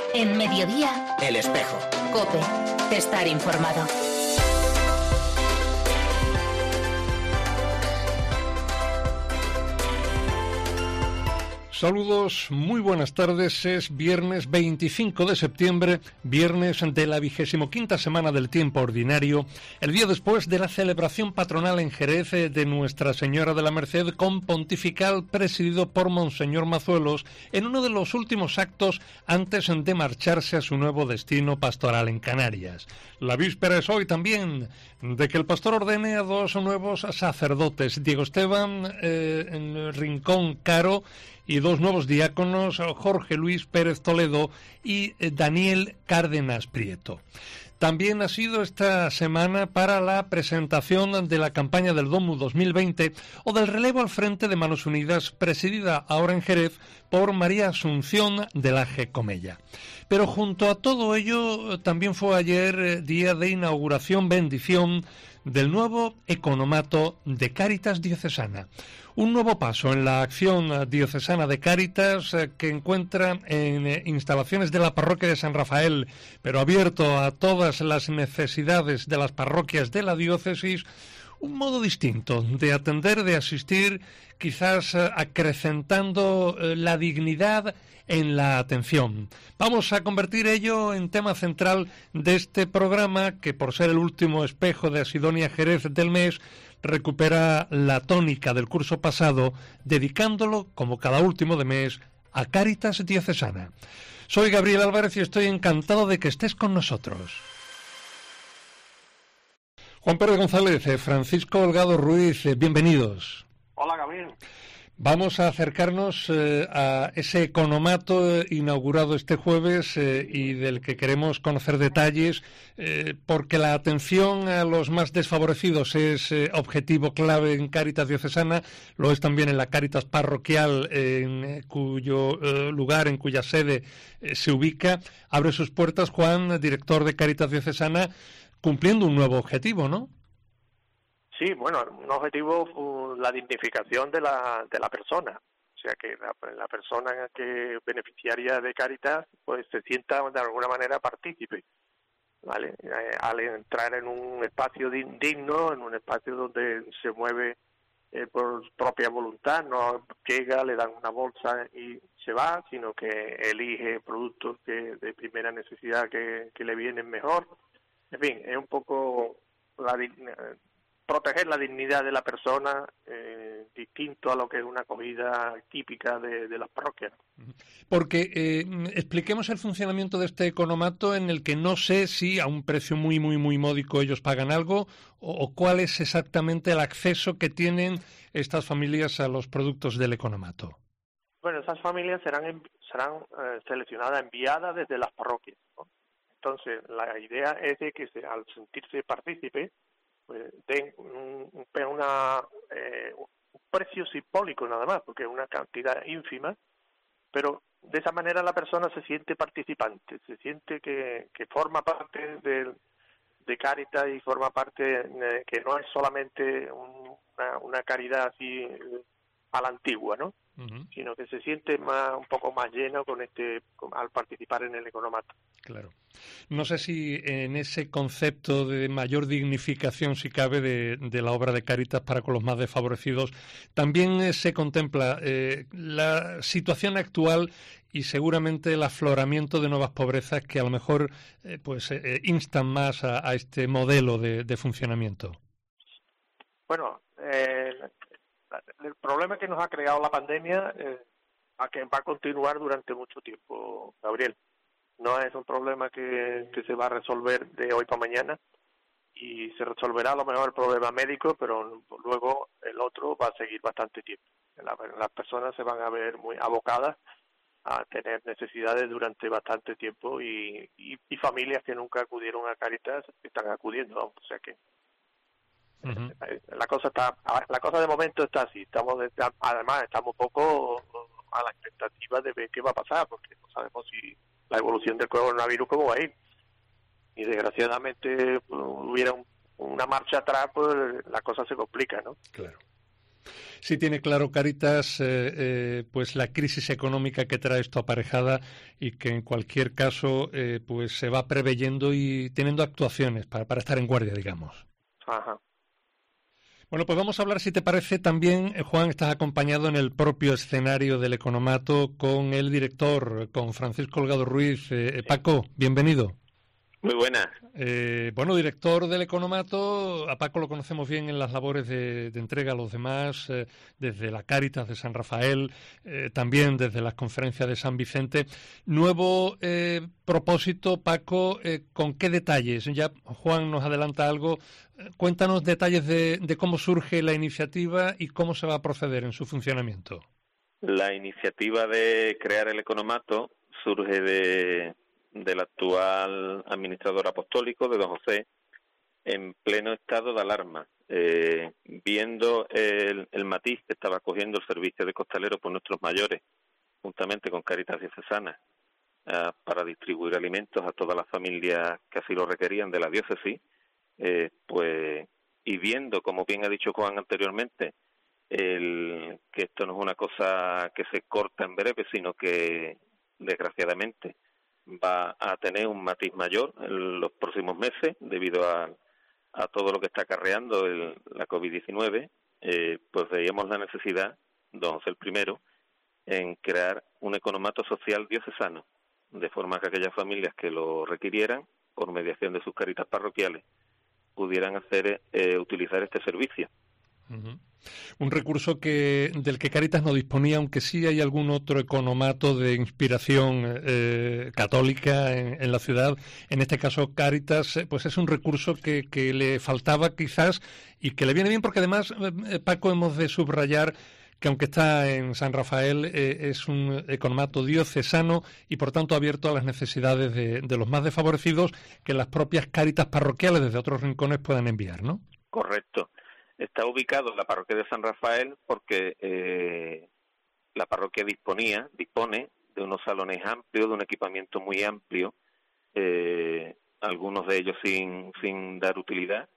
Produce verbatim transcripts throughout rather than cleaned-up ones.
En Mediodía, El Espejo. COPE. Estar informado. Saludos, muy buenas tardes. Es viernes veinticinco de septiembre, viernes de la vigésimo quinta semana del tiempo ordinario, el día después de la celebración patronal en Jerez de Nuestra Señora de la Merced con pontifical presidido por Monseñor Mazuelos en uno de los últimos actos antes de marcharse a su nuevo destino pastoral en Canarias. La víspera es hoy también de que el pastor ordene a dos nuevos sacerdotes, Diego Esteban eh, en Rincón Caro, y dos nuevos diáconos, Jorge Luis Pérez Toledo y Daniel Cárdenas Prieto. También ha sido esta semana para la presentación de la campaña del Domu dos mil veinte o del relevo al frente de Manos Unidas, presidida ahora en Jerez por María Asunción de Laje Comella. Pero junto a todo ello, también fue ayer día de inauguración, bendición, del nuevo economato de Cáritas Diocesana. Un nuevo paso en la acción diocesana de Cáritas eh, que encuentra en eh, instalaciones de la parroquia de San Rafael, pero abierto a todas las necesidades de las parroquias de la diócesis, un modo distinto de atender, de asistir, quizás eh, acrecentando eh, la dignidad en la atención. Vamos a convertir ello en tema central de este programa que, por ser el último espejo de Asidonia Jerez del mes, recupera la tónica del curso pasado, dedicándolo, como cada último de mes, a Cáritas Diocesana. Soy Gabriel Álvarez y estoy encantado de que estés con nosotros. Juan Pérez González, Francisco Holgado Ruiz, bienvenidos. Hola, Gabriel. Vamos a acercarnos eh, a ese economato eh, inaugurado este jueves eh, y del que queremos conocer detalles, eh, porque la atención a los más desfavorecidos es eh, objetivo clave en Cáritas Diocesana, lo es también en la Cáritas Parroquial, eh, en eh, cuyo eh, lugar, en cuya sede eh, se ubica. Abre sus puertas Juan, director de Cáritas Diocesana, cumpliendo un nuevo objetivo, ¿no? Sí, bueno, un objetivo, uh, la dignificación de la de la persona, o sea que la, la persona que beneficiaria de Cáritas pues se sienta de alguna manera partícipe, ¿vale? Eh, al entrar en un espacio digno, en un espacio donde se mueve eh, por propia voluntad, no llega, le dan una bolsa y se va, sino que elige productos que de primera necesidad que, que le vienen mejor. En fin, es un poco la proteger la dignidad de la persona, eh, distinto a lo que es una acogida típica de, de las parroquias. Porque eh, expliquemos el funcionamiento de este economato, en el que no sé si a un precio muy, muy, muy módico ellos pagan algo, o, o cuál es exactamente el acceso que tienen estas familias a los productos del economato. Bueno, esas familias serán serán eh, seleccionadas, enviadas desde las parroquias, ¿no? Entonces, la idea es de que se, al sentirse partícipe, pues den un, una, eh, un precio simbólico nada más, porque es una cantidad ínfima, pero de esa manera la persona se siente participante, se siente que, que forma parte de, de Cáritas y forma parte, eh, que no es solamente un, una, una caridad así eh, a la antigua, ¿no? Uh-huh. Sino que se siente más un poco más lleno con este con, al participar en el economato. Claro. No sé si en ese concepto de mayor dignificación, si cabe, de, de la obra de Cáritas para con los más desfavorecidos, también eh, se contempla eh, la situación actual y seguramente el afloramiento de nuevas pobrezas que a lo mejor eh, pues eh, instan más a, a este modelo de, de funcionamiento. Bueno, eh, el problema que nos ha creado la pandemia eh, a que va a continuar durante mucho tiempo, Gabriel. No es un problema que, que se va a resolver de hoy para mañana, y se resolverá a lo mejor el problema médico, pero luego el otro va a seguir bastante tiempo. La, las personas se van a ver muy abocadas a tener necesidades durante bastante tiempo y, y, y familias que nunca acudieron a Cáritas están acudiendo, o sea que uh-huh. la cosa está la cosa de momento está así. Estamos además estamos un poco a la expectativa de ver qué va a pasar, porque no sabemos si la evolución del coronavirus cómo va a ir, y desgraciadamente pues, hubiera un, una marcha atrás, pues la cosa se complica, ¿no? Claro. Sí tiene claro, Cáritas, eh, eh, pues la crisis económica que trae esto aparejada y que en cualquier caso eh, pues se va preveyendo y teniendo actuaciones para, para estar en guardia, digamos. Ajá. Bueno, pues vamos a hablar, si te parece, también, eh, Juan, estás acompañado en el propio escenario del Economato con el director, con Francisco Holgado Ruiz. Eh, Paco, bienvenido. Muy buenas. Eh, bueno, director del Economato, a Paco lo conocemos bien en las labores de, de entrega a los demás, eh, desde la Cáritas de San Rafael, eh, también desde las conferencias de San Vicente. Nuevo eh, propósito, Paco, eh, ¿con qué detalles? Ya Juan nos adelanta algo. Eh, cuéntanos detalles de, de cómo surge la iniciativa y cómo se va a proceder en su funcionamiento. La iniciativa de crear el Economato surge de... del actual administrador apostólico, de don José, en pleno estado de alarma, eh, viendo el, el matiz que estaba cogiendo el servicio de costalero por nuestros mayores, juntamente con Cáritas Diocesana, eh, para distribuir alimentos a todas las familias que así lo requerían de la diócesis, eh, pues, y viendo, como bien ha dicho Juan anteriormente, el, que esto no es una cosa que se corta en breve, sino que, desgraciadamente, va a tener un matiz mayor en los próximos meses debido a, a todo lo que está acarreando el, la covid diecinueve, eh, pues veíamos la necesidad, don José el primero, en crear un economato social diocesano, de forma que aquellas familias que lo requirieran, por mediación de sus caritas parroquiales, pudieran hacer eh, utilizar este servicio. Uh-huh. Un recurso que del que Cáritas no disponía, aunque sí hay algún otro economato de inspiración eh, católica en, en la ciudad. En este caso, Cáritas, pues es un recurso que, que le faltaba quizás y que le viene bien porque además, eh, Paco, hemos de subrayar que aunque está en San Rafael, eh, es un economato diocesano y por tanto abierto a las necesidades de, de los más desfavorecidos que las propias Cáritas parroquiales desde otros rincones puedan enviar, ¿no? Correcto. Está ubicado en la parroquia de San Rafael porque eh, la parroquia disponía, dispone de unos salones amplios, de un equipamiento muy amplio, eh, algunos de ellos sin, sin dar utilidad,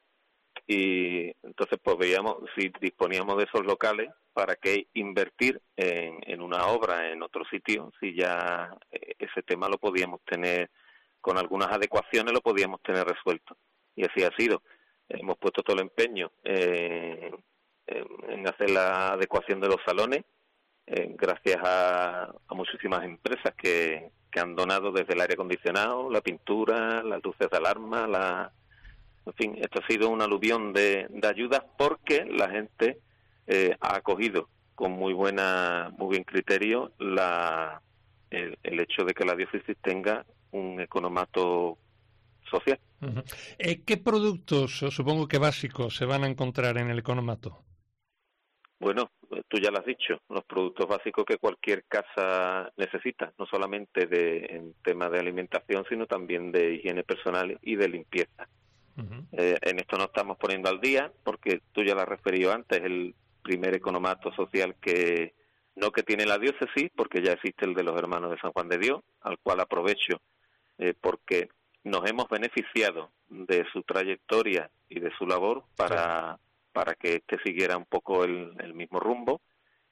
y entonces pues veíamos si disponíamos de esos locales para que invertir en, en una obra en otro sitio, si ya eh, ese tema lo podíamos tener, con algunas adecuaciones lo podíamos tener resuelto, y así ha sido. Hemos puesto todo el empeño eh, en, en hacer la adecuación de los salones, eh, gracias a, a muchísimas empresas que, que han donado desde el aire acondicionado, la pintura, las luces de alarma, la, en fin, esto ha sido un aluvión de, de ayudas porque la gente eh, ha acogido con muy buena, muy buen criterio la, el, el hecho de que la diócesis tenga un economato social. Uh-huh. Eh, ¿Qué productos, supongo que básicos, se van a encontrar en el economato? Bueno, tú ya lo has dicho, los productos básicos que cualquier casa necesita, no solamente de, en temas de alimentación, sino también de higiene personal y de limpieza. Uh-huh. Eh, en esto nos estamos poniendo al día, porque tú ya lo has referido antes, el primer economato social que no que tiene la diócesis, porque ya existe el de los hermanos de San Juan de Dios, al cual aprovecho, eh, porque nos hemos beneficiado de su trayectoria y de su labor para, sí. para que este siguiera un poco el, el mismo rumbo,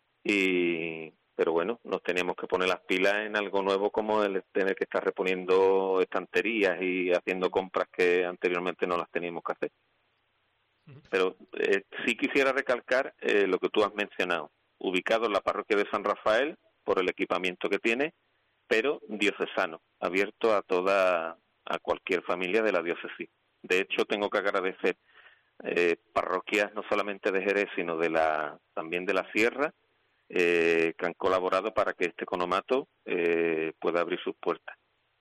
y pero bueno, nos teníamos que poner las pilas en algo nuevo como el tener que estar reponiendo estanterías y haciendo compras que anteriormente no las teníamos que hacer. Pero eh, sí quisiera recalcar eh, lo que tú has mencionado, ubicado en la parroquia de San Rafael por el equipamiento que tiene, pero diocesano, abierto a toda a cualquier familia de la diócesis. De hecho, tengo que agradecer eh, parroquias no solamente de Jerez, sino de la también de la Sierra, eh, que han colaborado para que este economato eh, pueda abrir sus puertas.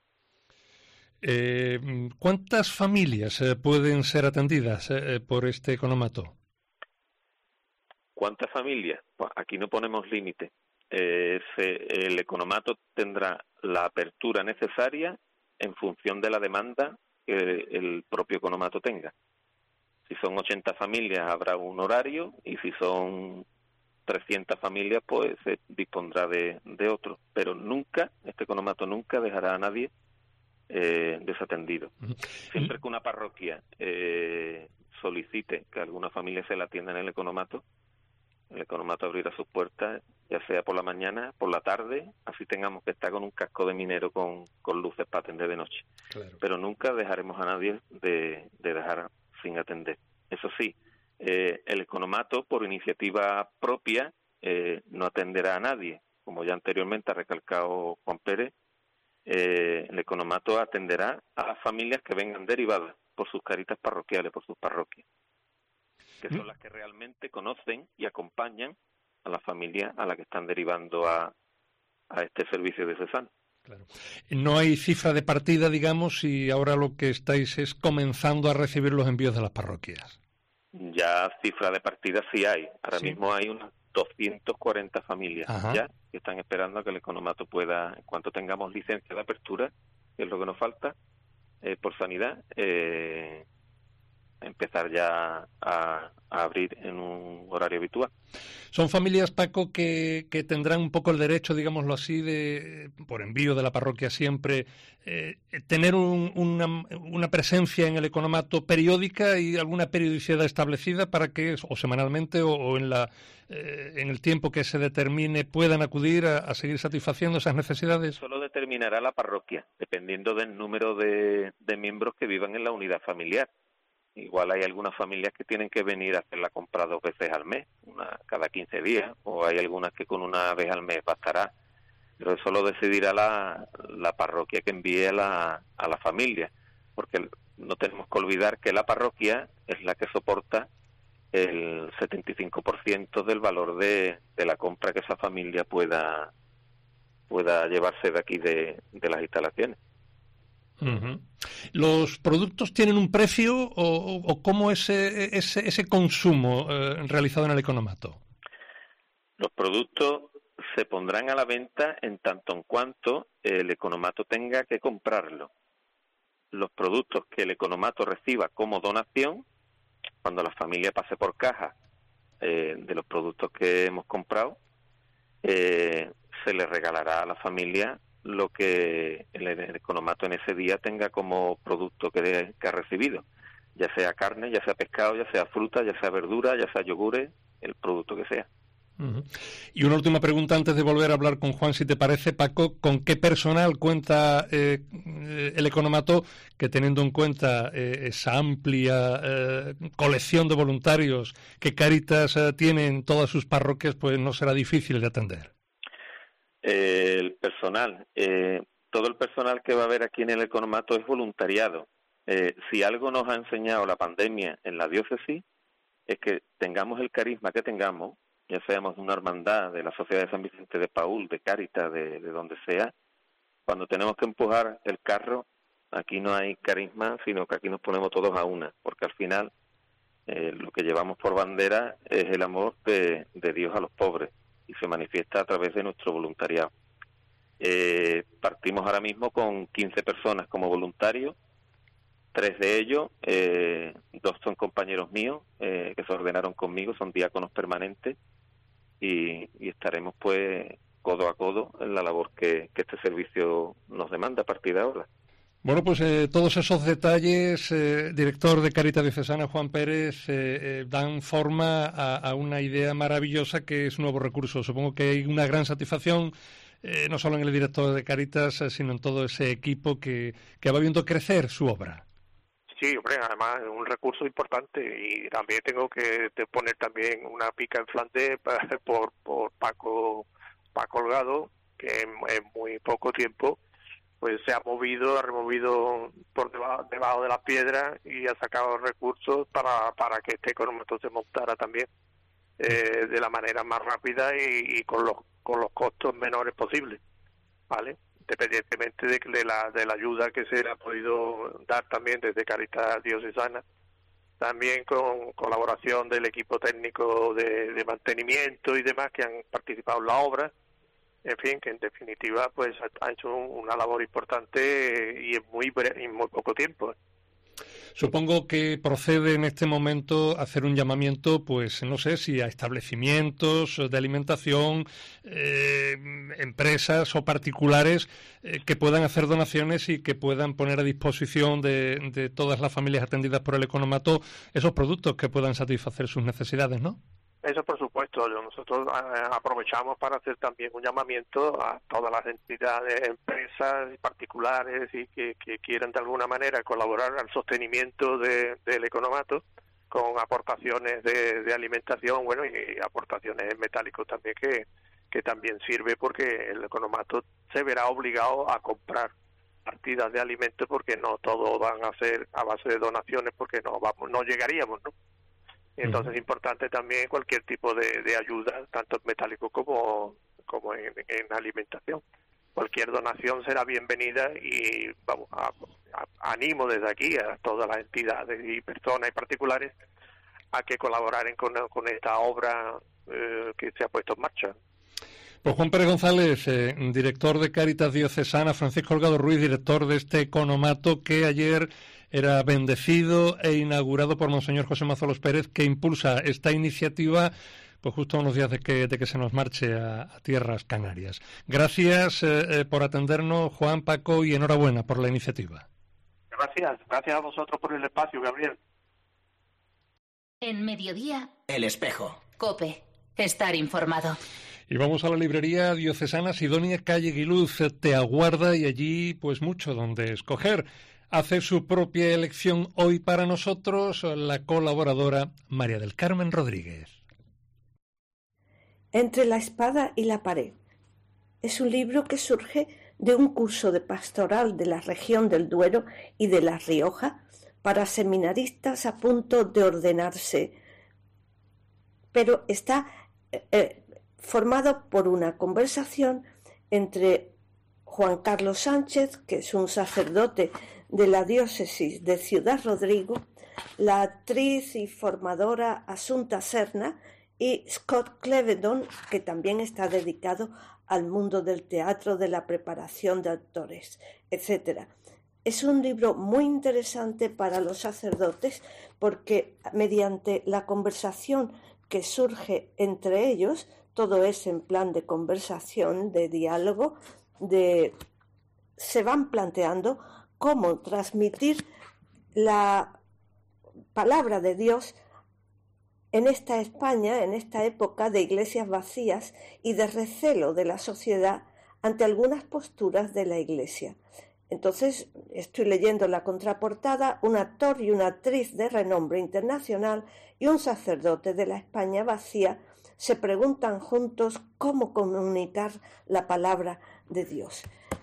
Eh, ¿Cuántas familias eh, pueden ser atendidas eh, por este economato? ¿Cuántas familias? Pues aquí no ponemos límite. Eh, el economato tendrá la apertura necesaria en función de la demanda que el propio economato tenga. Si son ochenta familias habrá un horario y si son trescientas familias pues se dispondrá de, de otro. Pero nunca, este economato nunca dejará a nadie eh, desatendido. Siempre que una parroquia eh, solicite que alguna familia se la atienda en el economato, El economato abrirá sus puertas, ya sea por la mañana, por la tarde, así tengamos que estar con un casco de minero con, con luces para atender de noche. Claro. Pero nunca dejaremos a nadie de, de dejar sin atender. Eso sí, eh, el economato, por iniciativa propia, eh, no atenderá a nadie. Como ya anteriormente ha recalcado Juan Pérez, eh, el economato atenderá a las familias que vengan derivadas por sus caritas parroquiales, por sus parroquias, que son las que realmente conocen y acompañan a la familia a la que están derivando a, a este servicio diocesano. Claro. No hay cifra de partida, digamos, y ahora lo que estáis es comenzando a recibir los envíos de las parroquias. Ya cifra de partida sí hay. Ahora ¿Sí? mismo hay unas doscientas cuarenta familias Ajá. ya que están esperando a que el economato pueda, en cuanto tengamos licencia de apertura, que es lo que nos falta, eh, por sanidad, eh, empezar ya a, a abrir en un horario habitual. Son familias, Paco, que, que tendrán un poco el derecho, digámoslo así, de por envío de la parroquia siempre, eh, tener un, una, una presencia en el economato periódica y alguna periodicidad establecida para que, o semanalmente o, o en, la, eh, en el tiempo que se determine, puedan acudir a, a seguir satisfaciendo esas necesidades. Solo determinará la parroquia, dependiendo del número de, de miembros que vivan en la unidad familiar. Igual hay algunas familias que tienen que venir a hacer la compra dos veces al mes, una cada quince días, o hay algunas que con una vez al mes bastará. Pero eso lo decidirá la, la parroquia que envíe a la, a la familia, porque no tenemos que olvidar que la parroquia es la que soporta el setenta y cinco por ciento del valor de, de la compra que esa familia pueda, pueda llevarse de aquí de, de las instalaciones. Uh-huh. ¿Los productos tienen un precio o, o cómo es ese, ese, ese consumo eh, realizado en el economato? Los productos se pondrán a la venta en tanto en cuanto el economato tenga que comprarlo. Los productos que el economato reciba como donación, cuando la familia pase por caja eh, de los productos que hemos comprado, eh, se le regalará a la familia lo que el, el economato en ese día tenga como producto que, de, que ha recibido, ya sea carne, ya sea pescado, ya sea fruta, ya sea verdura, ya sea yogures, el producto que sea. Uh-huh. Y una última pregunta antes de volver a hablar con Juan, si te parece, Paco, ¿con qué personal cuenta eh, el economato que, teniendo en cuenta eh, esa amplia eh, colección de voluntarios que Cáritas eh, tiene en todas sus parroquias, pues no será difícil de atender? Eh, el personal, eh, todo el personal que va a haber aquí en el economato es voluntariado. Eh, si algo nos ha enseñado la pandemia en la diócesis es que tengamos el carisma que tengamos, ya seamos de una hermandad, de la Sociedad de San Vicente de Paúl, de Cáritas, de, de donde sea, cuando tenemos que empujar el carro, aquí no hay carisma, sino que aquí nos ponemos todos a una, porque al final eh, lo que llevamos por bandera es el amor de, de Dios a los pobres, y se manifiesta a través de nuestro voluntariado. Eh, partimos ahora mismo con quince personas como voluntarios, tres de ellos, eh, dos son compañeros míos eh, que se ordenaron conmigo, son diáconos permanentes, y, y estaremos pues codo a codo en la labor que, que este servicio nos demanda a partir de ahora. Bueno, pues eh, todos esos detalles, eh, director de Cáritas Diocesana, Juan Pérez, eh, eh, dan forma a, a una idea maravillosa que es un nuevo recurso. Supongo que hay una gran satisfacción, eh, no solo en el director de Cáritas, eh, sino en todo ese equipo que, que va viendo crecer su obra. Sí, hombre, además es un recurso importante, y también tengo que poner también una pica en Flandes por, por Paco, Paco Holgado, que en, en muy poco tiempo pues se ha movido, ha removido por debajo, debajo de las piedras y ha sacado recursos para, para que este economato se montara también eh, de la manera más rápida y, y con los con los costos menores posibles, ¿vale? Independientemente de, de la de la ayuda que se le ha podido dar también desde Cáritas Diocesana, también con colaboración del equipo técnico de, de mantenimiento y demás que han participado en la obra. En fin, que en definitiva pues ha hecho una labor importante y en muy bre- en muy poco tiempo. Supongo que procede en este momento hacer un llamamiento, pues no sé si a establecimientos de alimentación, eh, empresas o particulares eh, que puedan hacer donaciones y que puedan poner a disposición de, de todas las familias atendidas por el economato esos productos que puedan satisfacer sus necesidades, ¿no? Eso por supuesto. auditorio. Nosotros eh, aprovechamos para hacer también un llamamiento a todas las entidades, empresas y particulares y que, que quieran de alguna manera colaborar al sostenimiento de, del economato con aportaciones de, de alimentación, bueno, y aportaciones en metálicos también, que, que también sirve porque el economato se verá obligado a comprar partidas de alimentos porque no todos van a ser a base de donaciones porque no vamos no llegaríamos, ¿no? Entonces es importante también cualquier tipo de, de ayuda, tanto en metálico como, como en, en alimentación. Cualquier donación será bienvenida y vamos a, a, animo desde aquí a todas las entidades y personas y particulares a que colaboren con, con esta obra eh, que se ha puesto en marcha. Pues Juan Pérez González, eh, director de Cáritas Diocesana, Francisco Holgado Ruiz, director de este economato que ayer era bendecido e inaugurado por Monseñor José Mazolos Pérez, que impulsa esta iniciativa pues justo unos días de que, de que se nos marche a, a tierras canarias. Gracias eh, eh, por atendernos, Juan, Paco, y enhorabuena por la iniciativa. Gracias, gracias a vosotros por el espacio, Gabriel. En Mediodía, El Espejo. COPE. Estar informado. Y vamos a la librería diocesana Sidonia Calle Guiluz. Te aguarda y allí pues mucho donde escoger. Hace su propia elección hoy para nosotros la colaboradora María del Carmen Rodríguez. Entre la espada y la pared. Es un libro que surge de un curso de pastoral de la región del Duero y de La Rioja para seminaristas a punto de ordenarse, pero está eh, formado por una conversación entre Juan Carlos Sánchez, que es un sacerdote de la diócesis de Ciudad Rodrigo, la actriz y formadora Asunta Serna y Scott Clevedon, que también está dedicado al mundo del teatro, de la preparación de actores, etcétera. Es un libro muy interesante para los sacerdotes porque mediante la conversación que surge entre ellos, todo es en plan de conversación, de diálogo, de se van planteando cómo transmitir la palabra de Dios en esta España, en esta época de iglesias vacías y de recelo de la sociedad ante algunas posturas de la Iglesia. Entonces, estoy leyendo la contraportada, un actor y una actriz de renombre internacional y un sacerdote de la España vacía se preguntan juntos cómo comunicar la palabra de Dios.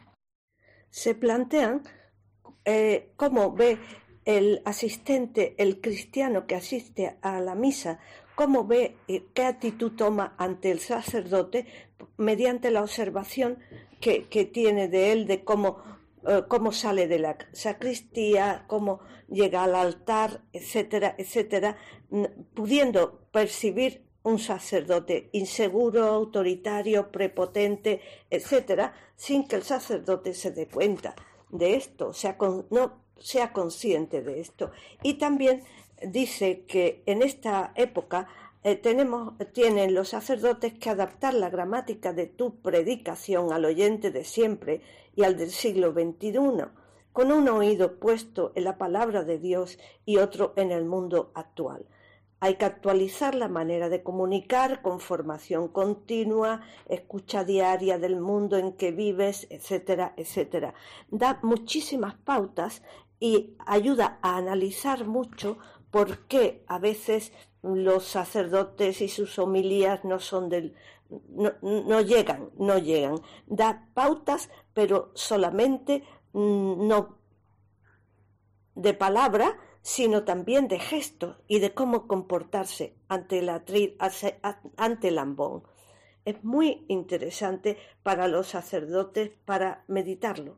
Se plantean eh, cómo ve el asistente, el cristiano que asiste a la misa, cómo ve eh, qué actitud toma ante el sacerdote mediante la observación que, que tiene de él, de cómo, eh, cómo sale de la sacristía, cómo llega al altar, etcétera, etcétera, pudiendo percibir un sacerdote inseguro, autoritario, prepotente, etcétera, sin que el sacerdote se dé cuenta de esto, sea con, no sea consciente de esto. Y también dice que en esta época eh, tenemos, tienen los sacerdotes que adaptar la gramática de tu predicación al oyente de siempre y al del siglo veintiuno, con un oído puesto en la palabra de Dios y otro en el mundo actual. Hay que actualizar la manera de comunicar con formación continua, escucha diaria del mundo en que vives, etcétera, etcétera. Da muchísimas pautas y ayuda a analizar mucho por qué a veces los sacerdotes y sus homilías no son del, no, no llegan, no llegan. Da pautas, pero solamente no de palabra, sino también de gestos y de cómo comportarse ante el atril, ante el ambón. Es muy interesante para los sacerdotes para meditarlo.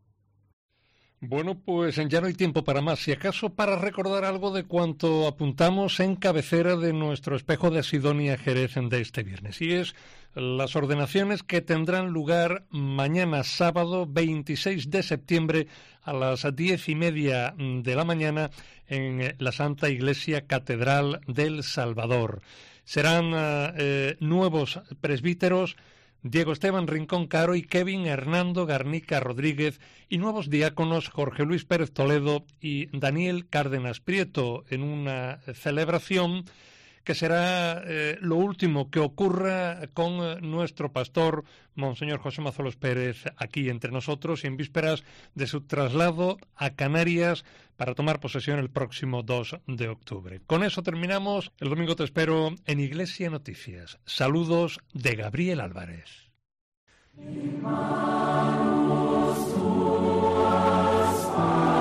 Bueno, pues ya no hay tiempo para más. Si acaso para recordar algo de cuanto apuntamos en cabecera de nuestro espejo de Sidonia Jerez de este viernes. Y es las ordenaciones que tendrán lugar mañana sábado veintiséis de septiembre a las diez y media de la mañana en la Santa Iglesia Catedral del Salvador. Serán eh, nuevos presbíteros Diego Esteban Rincón Caro y Kevin Hernando Garnica Rodríguez, y nuevos diáconos Jorge Luis Pérez Toledo y Daniel Cárdenas Prieto, en una celebración que será eh, lo último que ocurra con eh, nuestro pastor, Monseñor José Mazolos Pérez, aquí entre nosotros, y en vísperas de su traslado a Canarias para tomar posesión el próximo dos de octubre. Con eso terminamos. El domingo te espero en Iglesia Noticias. Saludos de Gabriel Álvarez. Hermanos,